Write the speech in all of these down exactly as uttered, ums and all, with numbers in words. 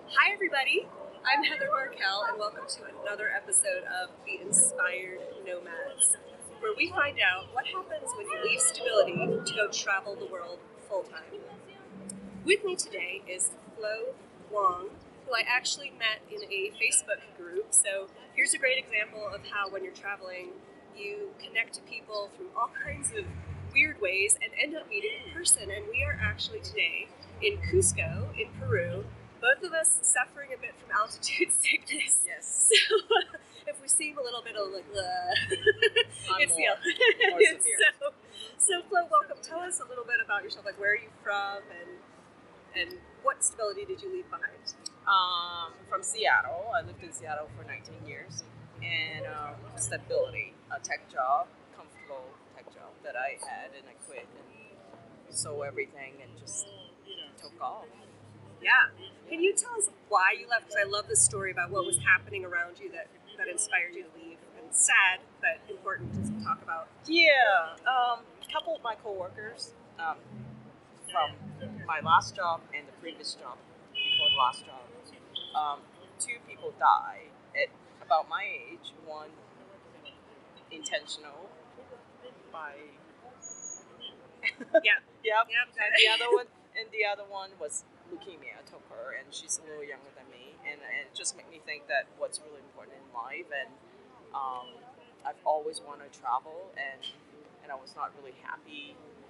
Hi, everybody. I'm Heather Markel, and welcome to another episode of The Inspired Nomads, where we find out what happens when you leave stability to go travel the world full time. With me today is Flo Wong, who I actually met in a Facebook group. So here's a great example of how, when you're traveling, you connect to people through all kinds of weird ways and end up meeting in person. And we are actually today in Cusco, in Peru, both of us suffering a bit from altitude sickness. Yes. So if we seem a little bit of like, I'm it's more, yeah. more severe. so, so Flo, welcome. Tell us a little bit about yourself. Like, where are you from, and and what stability did you leave behind? Um, from Seattle. I lived in Seattle for nineteen years. And um, stability, a tech job, comfortable tech job that I had, and I quit and sold everything and just took off. Yeah. Can you tell us why you left? Because I love this story about what was happening around you that, that inspired you to leave. And sad, but important to talk about. Yeah, um, a couple of my coworkers um, from my last job and the previous job, before the last job, um, two people died at about my age. One intentional by Yeah. yep, Yep. and the other one and the other one was leukemia took her, and she's a little younger than me, and, and it just made me think that what's really important in life. And um, I've always wanted to travel, and and I was not really happy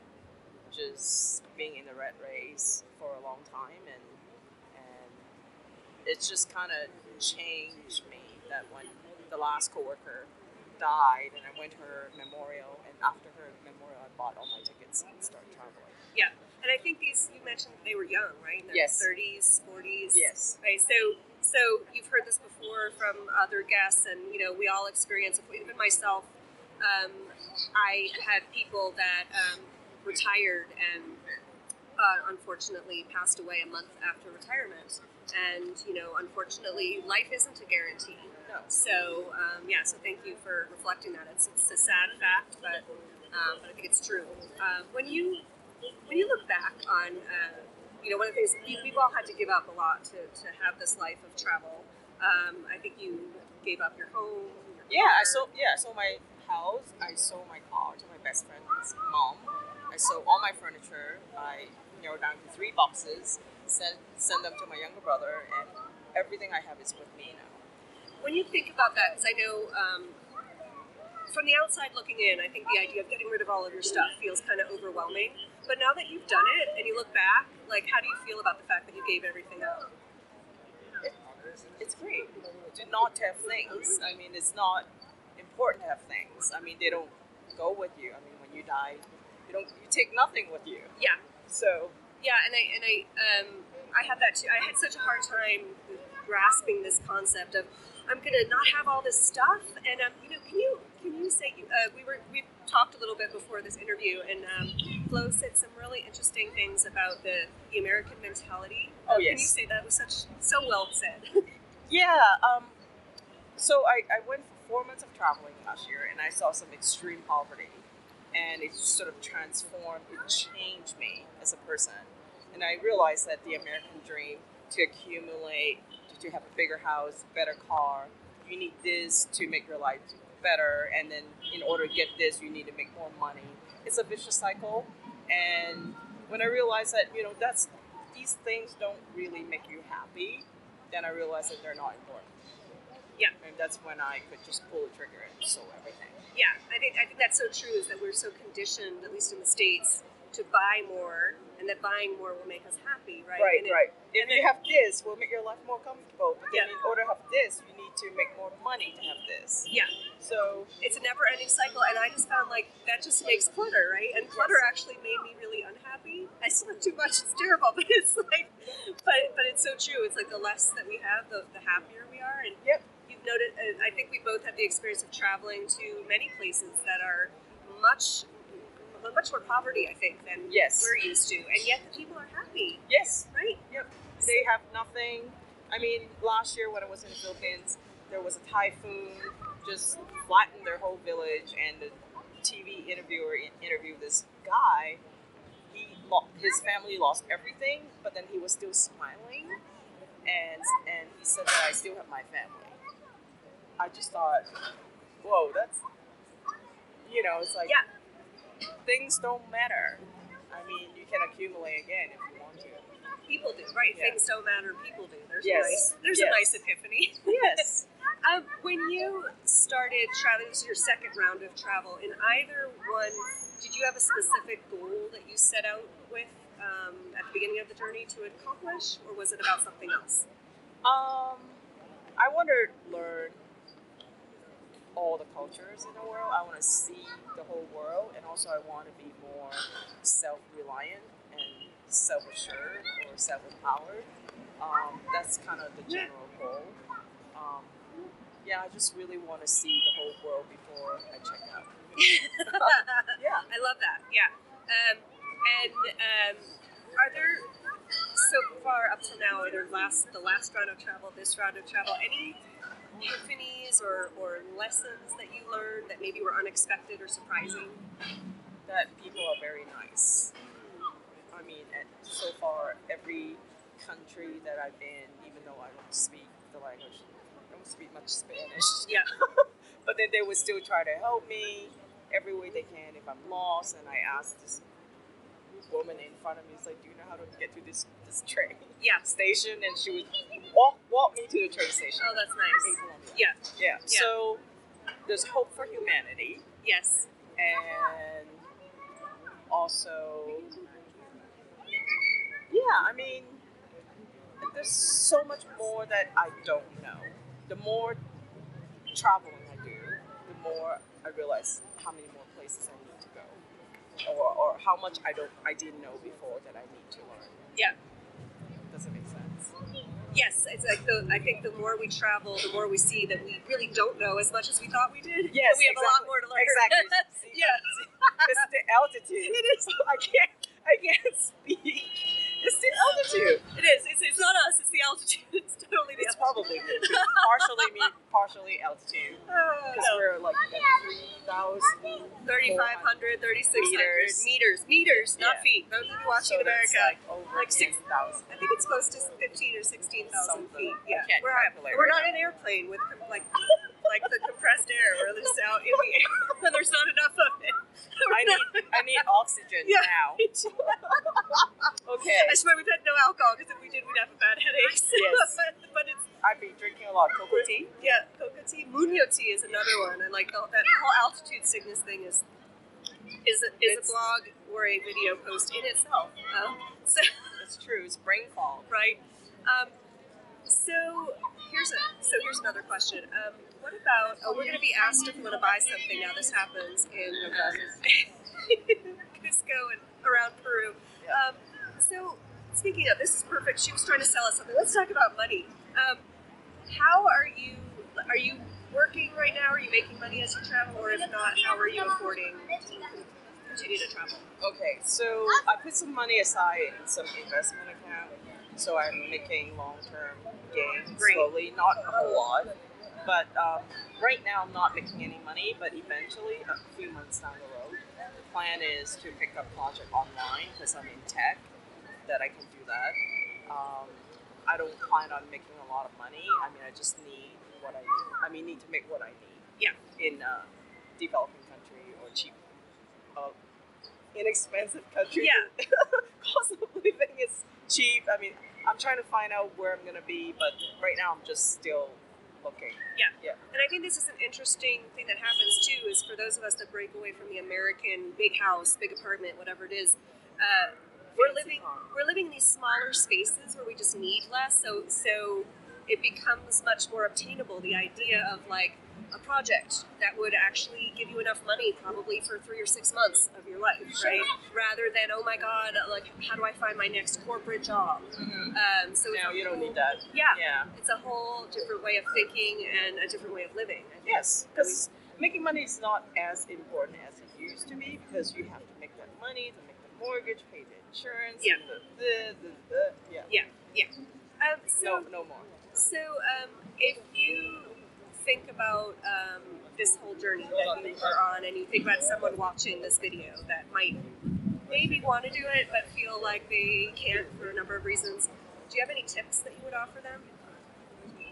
just being in the rat race for a long time, and and it's just kind of changed me that when the last coworker died and I went to her memorial, and after her memorial I bought all my tickets and started traveling. Yeah. And I think these, you mentioned they were young, right? In their Yes. thirties, forties. Yes. Right. So, so you've heard this before from other guests, and you know we all experience it. Even myself, um, I had people that um, retired and uh, unfortunately passed away a month after retirement. And you know, unfortunately, life isn't a guarantee. No. So um, yeah. So thank you for reflecting that. It's, it's a sad fact, but um, but I think it's true. Um, when you when you look back on, uh, you know, one of the things we, we've all had to give up a lot to, to have this life of travel. Um, I think you gave up your home. Your Yeah, car. I sold. Yeah, I sold my house. I sold my car to my best friend's mom. I sold all my furniture. I narrowed down to three boxes. Sent send them to my younger brother, and everything I have is with me now. When you think about that, because I know um, from the outside looking in, I think the idea of getting rid of all of your stuff feels kind of overwhelming. But now that you've done it and you look back, like, how do you feel about the fact that you gave everything up? It, it's great to not have things. I mean, it's not important to have things. I mean, they don't go with you. I mean, when you die, you don't you take nothing with you. Yeah. So Yeah, and I and I um, I had that too. I had such a hard time grasping this concept of I'm gonna not have all this stuff, and um, you know, can you can you say uh, we were we talked a little bit before this interview, and um, Flo said some really interesting things about the, the American mentality. Oh, Um, Can you yes. say that was such so well said? yeah. Um. So I, I went for four months of traveling last year, and I saw some extreme poverty, and it sort of transformed, it changed me as a person. And I realized that the American dream, to accumulate, to, to have a bigger house, better car, you need this to make your life better, and then in order to get this, you need to make more money. It's a vicious cycle, and when I realized that, you know, that's these things don't really make you happy, then I realized that they're not important. Yeah. And that's when I could just pull the trigger and sold everything. Yeah, I think I think that's so true. Is that we're so conditioned, at least in the States, to buy more, and that buying more will make us happy, right? Right, And it- right. If and you then- have this, will make your life more comfortable. But then Yeah. in order to have this, you need to make more money to have this. Yeah. So It's a never-ending cycle, and I just found like that just makes clutter, right? And clutter actually made me really unhappy. I still have too much; it's terrible, but it's like, but but it's so true. It's like the less that we have, the, the happier we are. And Yep. you've noted, uh, I think we both had the experience of traveling to many places that are much much more poverty, I think, than Yes. we're used to, and yet the people are happy, Yes. right? Yep. They have nothing. I mean, last year when I was in the Philippines, there was a typhoon, just flattened their whole village, and the T V interviewer in- interviewed this guy. He lo- his family lost everything, but then he was still smiling and said that I still have my family. I just thought, whoa, that's, you know, it's like Yeah. things don't matter. I mean, you can accumulate again if you want to. People do, right? Yeah. Things don't matter. People do. There's Yes. a nice. There's Yes. a nice epiphany. Yes. Um, when you started traveling, this is your second round of travel. In either one, did you have a specific goal that you set out with um, at the beginning of the journey to accomplish, or was it about something else? Um, I want to learn all the cultures in the world. I want to see the whole world, and also I want to be more self-reliant and self-assured or self-empowered. Um, that's kind of the general goal. Um, yeah, I just really want to see the whole world before I check out. Yeah. I love that. Yeah. Um, and um, are there so far up till now, either last the last round of travel, this round of travel, any epiphanies or, or lessons that you learned that maybe were unexpected or surprising? That people are very nice. I mean, at, so far, every country that I've been, even though I don't speak the language, I don't speak much Spanish. Yeah. But then they would still try to help me every way they can if I'm lost. And I asked this woman in front of me, it's like, do you know how to get to this this train Yeah. station? And she would walk walk me to the train station. Oh, that's in nice. Colombia. Yeah. Yeah. Yeah. So there's hope for humanity, Yes. and also, yeah, I mean, there's so much more that I don't know. The more traveling I do, the more I realize how many more places I need to go, or, or how much I don't I didn't know before that I need to learn. Yeah. Does it make sense? Yes. It's like the I think the more we travel, the more we see that we really don't know as much as we thought we did. Yes, But we have a lot exactly. more to learn. Exactly. See, Yeah. see, it's the altitude. It is. I can't. I can't speak. It's the altitude. It is. It's, it's not us. It's the altitude. It's totally the It's altitude. probably me. too. Partially me, partially altitude. Oh, Because no. we're like at three thousand. thirty-five hundred, thirty-six hundred Meters. meters. Meters, not Yeah. feet. Those of you watching So in that's America, like over like ten six- thousand. I think it's close to fifteen or sixteen thousand Something. feet. I Yeah, can't we're, calculate we're right not now. an airplane with com- like like the compressed air. We're just out in the air, and there's not enough of it. I need I need oxygen Yeah. now. Okay. I swear we've had no alcohol because if we did, we'd have a bad headache. Yes. but, but it's I've been drinking a lot of cocoa tea. yeah, cocoa tea, Munyo tea is another one, and like the, that whole altitude sickness thing is is a, is a It's- blog or a video post in itself. Um, so It's true. It's brain fog. right. Um, so here's a so here's another question. Um, what about? Oh, we're going to be asked if we want to buy something now. This happens in um, Cusco and around Peru. Yeah. Um, so speaking of, this is perfect. She was trying to sell us something. Let's talk about money. Um, how are you? Are you working right now? Are you making money as you travel, or if not, how are you affording to continue to travel? Okay, so I put some money aside in some investment account, so I'm making long-term gains Great. slowly, not a whole lot. But um, right now I'm not making any money, but eventually, a few months down the road, the plan is to pick up project online because I'm in tech, that I can do that. Um, I don't plan on making a lot of money. I mean, I just need what I need. I mean, need to make what I need. Yeah. In a developing country or cheap, uh, inexpensive country. Yeah. Cost of living is cheap. I mean, I'm trying to find out where I'm gonna be, but right now I'm just still looking. Yeah. Yeah. And I think this is an interesting thing that happens too, is for those of us that break away from the American big house, big apartment, whatever it is, uh, we're Fancy living car. we're living in these smaller spaces where we just need less. So so it becomes much more obtainable. The idea of like a project that would actually give you enough money probably for three or six months of your life, right? Rather than, oh my God, like how do I find my next corporate job? Mm-hmm. Um, so it's No, a you don't whole- need that. Yeah. Yeah. It's a whole different way of thinking and a different way of living. I think. Yes, because making money is not as important as it used to be because you have to make that money to make the mortgage, pay the insurance, Yeah. and the, the, the, the yeah. Yeah, yeah. Um, so, No, no more. so um, if you think about um, this whole journey that you are on, and you think about someone watching this video that might maybe want to do it but feel like they can't for a number of reasons, do you have any tips that you would offer them?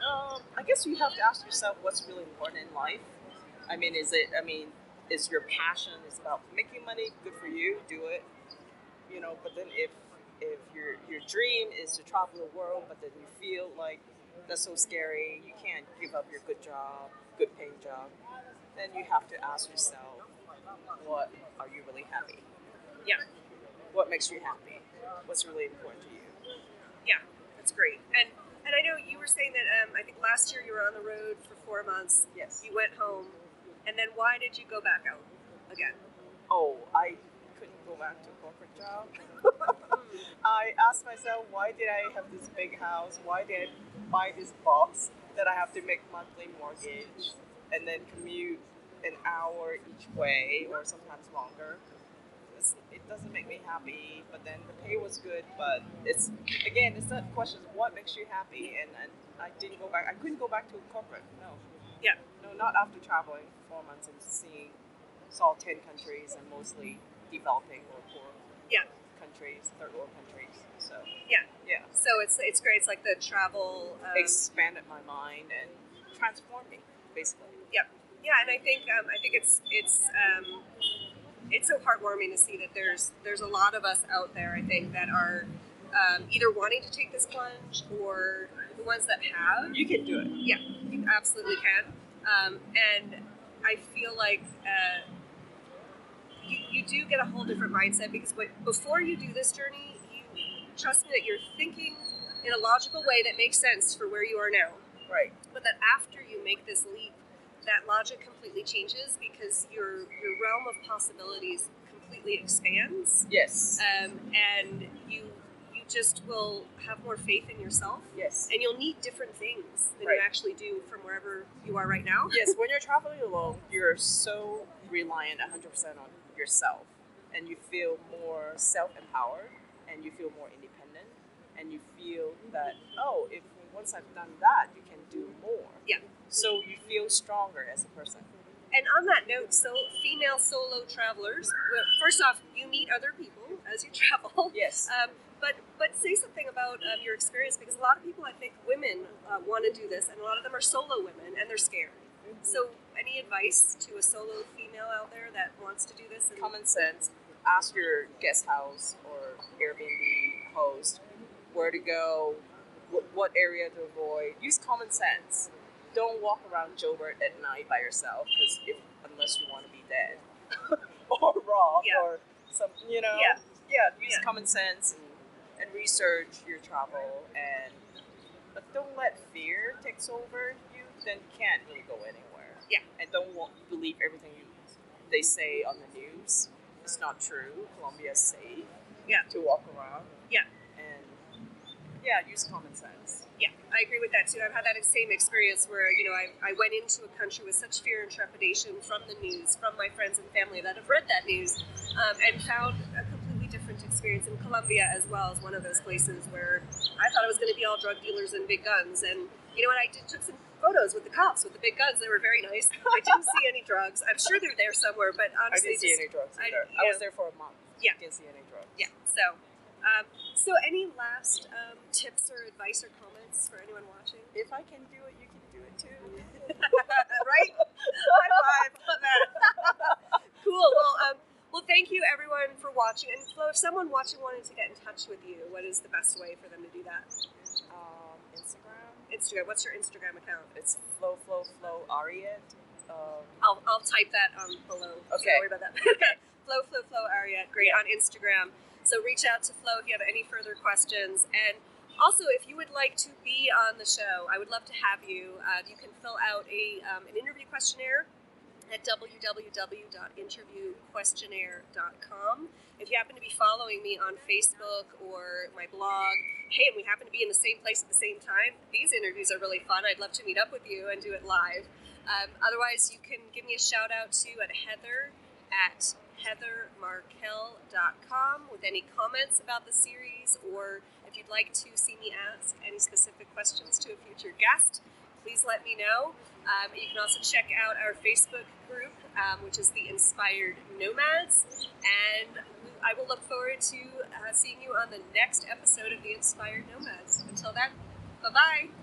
Um, I guess you have to ask yourself what's really important in life. I mean, is it? I mean, is your passion is about making money? Good for you, do it. You know, but then if if your your dream is to travel the world, but then you feel like that's so scary, you can't give up your good job, good paying job, then you have to ask yourself, what are you really happy? Yeah, What makes you happy? What's really important to you? yeah, that's great. And and I know you were saying that um, I think last year you were on the road for four months. Yes. You went home, and then why did you go back out again? Oh, I couldn't go back to a corporate job. I asked myself, why did I have this big house? Why did I buy this box that I have to make monthly mortgage and then commute an hour each way or sometimes longer? It's, it doesn't make me happy. But then the pay was good. But it's again, it's that question: what makes you happy? And, and I didn't go back. I couldn't go back to corporate. No, Yeah, no, not after traveling for four months and seeing saw ten countries and mostly developing or poor yeah, countries, third world countries. So yeah. yeah, So it's it's great. It's like the travel. Um, expanded my mind and transformed me basically. Yep. Yeah, and I think um, I think it's it's um, it's so heartwarming to see that there's there's a lot of us out there. I think that are um, either wanting to take this plunge or the ones that have. You can do it. Yeah, you absolutely can. Um, and I feel like uh, you, you do get a whole different mindset because what, before you do this journey, you trust me that you're thinking in a logical way that makes sense for where you are now. Right. But that after you make this leap, that logic completely changes because your your realm of possibilities completely expands, Yes. um, and you you just will have more faith in yourself, Yes. and you'll need different things than Right. you actually do from wherever you are right now. Yes. When you're traveling alone, you're so reliant one hundred percent on yourself, and you feel more self-empowered, and you feel more independent, and you feel that oh, if once I've done that, you can do more. Yeah. So you feel stronger as a person. And on that note, so female solo travelers, well, first off, you meet other people as you travel. Yes. Um, but but say something about um, your experience because a lot of people, I think, women uh, want to do this, and a lot of them are solo women, and they're scared. So, any advice to a solo female out there that wants to do this? And Common sense. Ask your guest house or Airbnb host where to go, what, what area to avoid. Use common sense. Don't walk around Joburg at night by yourself, because if unless you want to be dead or robbed Yeah. or some, you know, Yeah. yeah. Use Yeah. common sense and, and research your travel, and but don't let fear takes over you. Then you can't really go anywhere. Yeah. And don't wa- believe everything you they say on the news. It's not true. Colombia's safe. Yeah. To walk around. Yeah. And yeah, use common sense. Yeah, I agree with that too. I've had that same experience where, you know, I, I went into a country with such fear and trepidation from the news, from my friends and family that have read that news, um, and found a completely different experience in Colombia as well as one of those places where I thought it was going to be all drug dealers and big guns. And you know what? I did, took some photos with the cops with the big guns. They were very nice. I didn't see any drugs. I'm sure they're there somewhere, but I honestly, didn't see just, any drugs I- either. I, yeah. was there for a month. Yeah. Didn't see any drugs. Yeah. So, um, so any last um, tips or advice or comments for anyone watching? If I can do it, you can do it too. Right? High five on that. Cool. Well, um, well, thank you everyone for watching. And Flo, if someone watching wanted to get in touch with you, what is the best way for them to do that? Um, Instagram. Instagram. What's your Instagram account? It's flow flow flow Ariet. Um, I'll, I'll type that um, below. So Okay. don't worry about that. Okay. Flo, Flo, Flo, Ariette. Great on Instagram. So reach out to Flo if you have any further questions. And also, if you would like to be on the show, I would love to have you. Uh, you can fill out a um, an interview questionnaire at w w w dot interview questionnaire dot com. If you happen to be following me on Facebook or my blog, hey, and we happen to be in the same place at the same time, these interviews are really fun. I'd love to meet up with you and do it live. Um, otherwise, you can give me a shout out to at Heather at heather markel dot com with any comments about the series, or if you'd like to see me ask any specific questions to a future guest, please let me know. Um, you can also check out our Facebook group, um, which is the Inspired Nomads, and I will look forward to uh, seeing you on the next episode of the Inspired Nomads. Until then, bye-bye.